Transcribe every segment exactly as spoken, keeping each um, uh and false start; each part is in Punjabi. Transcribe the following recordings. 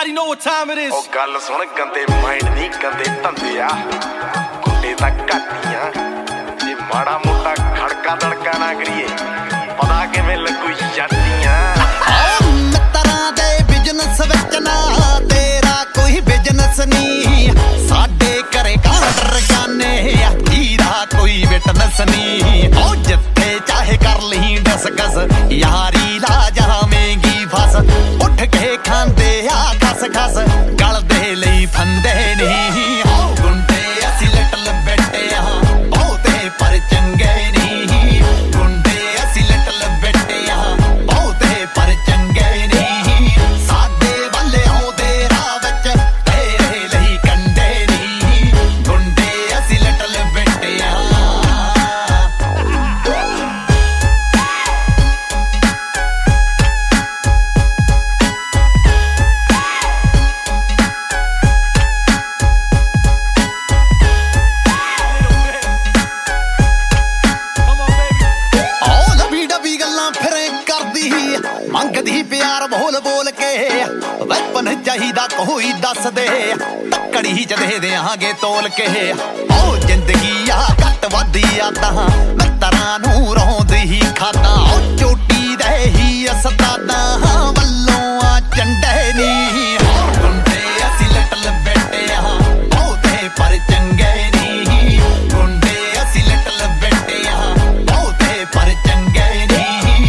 already know what time it is. ਉਹ ਗੱਲ ਸੁਣ ਗੰਦੇ ਮਾਈਂਡ ਨਹੀਂ ਗੰਦੇ ਧੰਦੇ ਆ ਕੁੱਤੇ ਤਾਂ ਘੱਟੀਆਂ ਜੇ ਮਾੜਾ ਮੋਟਾ ਖੜਕਾ ਦੜਕਾ ਨਾ ਕਰੀਏ ਪਤਾ ਕਿਵੇਂ ਲੱਗੂ ਜੱਟੀਆਂ ਮਿੱਤਰਾਂ ਦੇ ਬਿਜ਼ਨਸ ਵਿੱਚ ਨਾ ਤੇਰਾ ਕੋਈ ਬਿਜ਼ਨਸ ਨਹੀਂ ਸਾਡੇ ਘਰੇ ਕਾਂਟਰ ਗਾਨੇ ਜਿਹਦਾ ਕੋਈ ਵਿਟਨੈਸ ਨਹੀਂ ਉਹ ਜਿੱਥੇ ਚਾਹੇ ਕਰ ਲਈ ਡਿਸਕਸ ਯਾਰੀ ਲਾ ਜਾਵੇਂਗੀ ਫਸ ਉੱਠ ਕੇ ਖਾਂਦੇ ਆ ਖਸ ਖਸ ਗਲਦੇ ਲਈ ਫੰਦੇ ਨਹੀਂ ਹੋ ਗੁੰਡੇ ਅਸੀਂ ਲਿਟਲ ਬੈਠੇ ਆ ਬਹੁਤੇ ਪਰ ਚੰਗੇ ਨਹੀਂ ਗੁੰਡੇ ਅਸੀਂ ਲਿਟਲ ਬੈਠੇ ਆ ਬਹੁਤੇ ਪਰ ਚੰਗੇ ਨਹੀਂ ਸਾਡੇ ਵੱਲ ਆਉਂਦੇ ਰਾਹ ਵਿੱਚ ਤੇਰੇ ਲਈ ਕੰਡੇ ਨਹੀਂ ਗੁੰਡੇ ਅਸੀਂ ਲਿਟਲ ਬੈਠੇ ਆ ਮੰਗਦੀ ਪਿਆਰ ਬੋਲ ਬੋਲ ਕੇ ਵੈਪਨ ਚਾਹੀਦਾ ਕੋਈ ਦੱਸ ਦੇ ਤੱਕੜੀ ਚ ਦੇ ਦਿਆਂਗੇ ਤੋਲ ਕੇ ਉਹ ਜ਼ਿੰਦਗੀ ਆ ਘੱਟ ਵੱਧੀ ਆਦਾਂ ਮਿੱਤਰਾਂ ਨੂੰ ਰੋਂਦੀ ਹੀ ਖਾਦਾਂ ਉਹ ਚੋਟੀ ਦੇ ਹੀ ਅਸਤਾਦਾਂ ਵੱਲੋਂ ਆ ਚੰਡੇ ਨਹੀਂ ਗੁੰਡੇ ਅਸੀਂ ਲਿਟਲ ਬੈਠੇ ਆ ਬਹੁਤੇ ਪਰ ਚੰਗੇ ਨਹੀਂ ਗੁੰਡੇ ਅਸੀਂ ਲਿਟਲ ਬੈਠੇ ਆ ਬਹੁਤੇ ਪਰ ਚੰਗੇ ਨਹੀਂ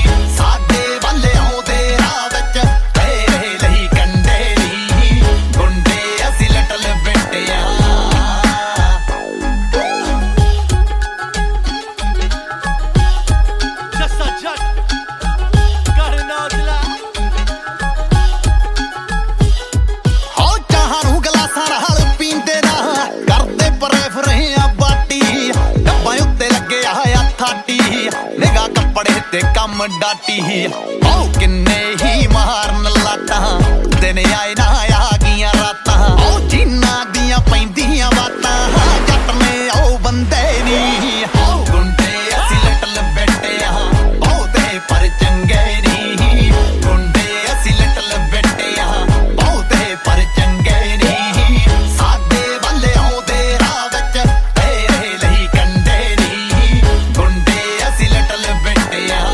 ਨਿਗਾ ਕੱਪੜੇ ਤੇ ਕੰਮ ਡਾਟੀ ਉਹ ਕਿੰਨੇ ਹੀ ਮਾਰਨ ਲਾਟਾਂ ਦਿਨ ਆਏ ਨਾ ਆ ਗਈਆਂ ਰਾਤਾਂ ਉਹ ਜਿਨ੍ਹਾਂ ਦੀਆਂ ਪੈਂਦੀਆਂ ਬਾਤਾਂ ਜੱਟ ਨੇ ਉਹ ਬੰਦੇ ਨਹੀਂ ਉਹ ਗੁੰਡੇ ਅਸੀਂ ਲਿਟਲ ਬੈਠੇ ਆ ਬਹੁਤੇ ਪਰ ਚੰਗੇ ਨਹੀਂ ਗੁੰਡੇ ਅਸੀਂ ਲਿਟਲ ਬੈਠੇ ਆ ਬਹੁਤੇ ਪਰ ਚੰਗੇ ਨਹੀਂ ਸਾਡੇ ਵੱਲ ਆਉਂਦੇ ਰਾਹ ਵਿੱਚ ਤੇਰੇ ਲਈ ਕੰਡੇ ਨਹੀਂ ਗੁੰਡੇ ਅਸੀਂ ਲਿਟਲ ਬੈਠੇ ਆ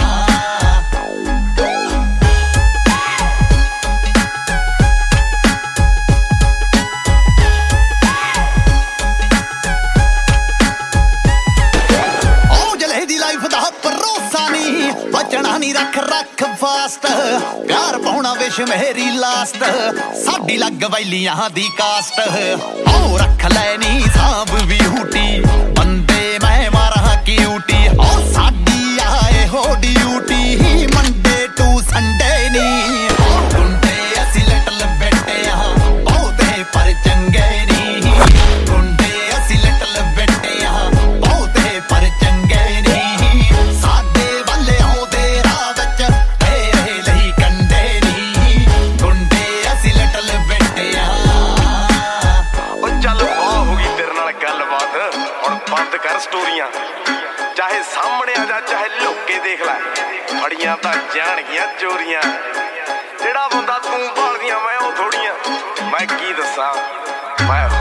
ਬਚਣਾ ਨੀ ਰੱਖ ਰੱਖ ਫਾਸਟ ਪਿਆਰ ਪਾਉਣਾ ਵਿਸ਼ ਮੇਰੀ ਲਾਸਟ ਸਾਡੀ ਲੱਗ ਵੈਲੀਆਂ ਦੀ ਕਾਸਟ ਉਹ ਰੱਖ ਲੈ ਨੀ ਸਾਂਭ ਵੀ ਹੂਟੀ ਬੰਦੇ ਮੈਂ ਮਾਰਾਂ ਕਿਊਟੀ ਉਹ ਸਾਡੀ ਆਏ ਹੋ ਡਿਊਟੀ ਮੰਡੇ ਟੂ ਸੰਡੇ ਨੀ ਗੁੰਡੇ ਅਸੀਂ ਲਿਟਲ ਬੈਠੇ ਆ ਬਹੁਤੇ ਪਰ ਚੰਗੇ ਨਹੀਂ ਗੁੰਡੇ ਅਸੀਂ ਲਿਟਲ ਬੈਠੇ ਆ ਬਹੁਤੇ ਪਰ ਚੰਗੇ ਨਹੀਂ ਸਾਡੇ ਵੱਲ ਆਉਂਦੇ ਰਾਹ ਵਿੱਚ ਤੇਰੇ ਲਈ ਕੰਡੇ ਨਹੀਂ ਗੁੰਡੇ ਅਸੀਂ ਲਿਟਲ ਬੈਠੇ ਆ ਉਹ ਚੱਲ ਬਹੁਤ ਹੋ ਗਈ ਤੇਰੇ ਨਾਲ ਗੱਲਬਾਤ ਹੁਣ ਬੰਦ ਕਰ ਸਟੋਰੀਆਂ ਚਾਹੇ ਸਾਹਮਣੇ ਆ ਜਾ ਚਾਹੇ ਲੁੱਕੇ ਦੇਖ ਲੈ ਫੜੀਆਂ ਤਾਂ ਜਾਣਗੀਆਂ ਚੋਰੀਆਂ ਜਿਹੜਾ ਬੰਦਾ ਤੂੰ ਭਾਲਦੀਆਂ ਮੈਂ ਉਹ ਥੋੜੀਆਂ ਮੈਂ ਕੀ ਦੱਸਾਂ ਮੈਂ